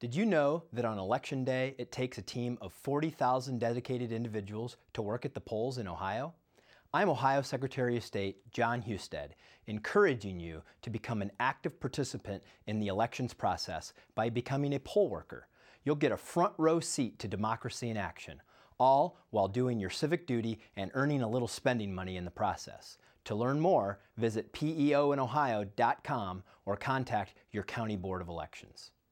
Did you know that on Election Day, it takes a team of 40,000 dedicated individuals to work at the polls in Ohio? I'm Ohio Secretary of State Jon Husted, encouraging you to become an active participant in the elections process by becoming a poll worker. You'll get a front row seat to democracy in action, all while doing your civic duty and earning a little spending money in the process. To learn more, visit peoinohio.com or contact your County Board of Elections.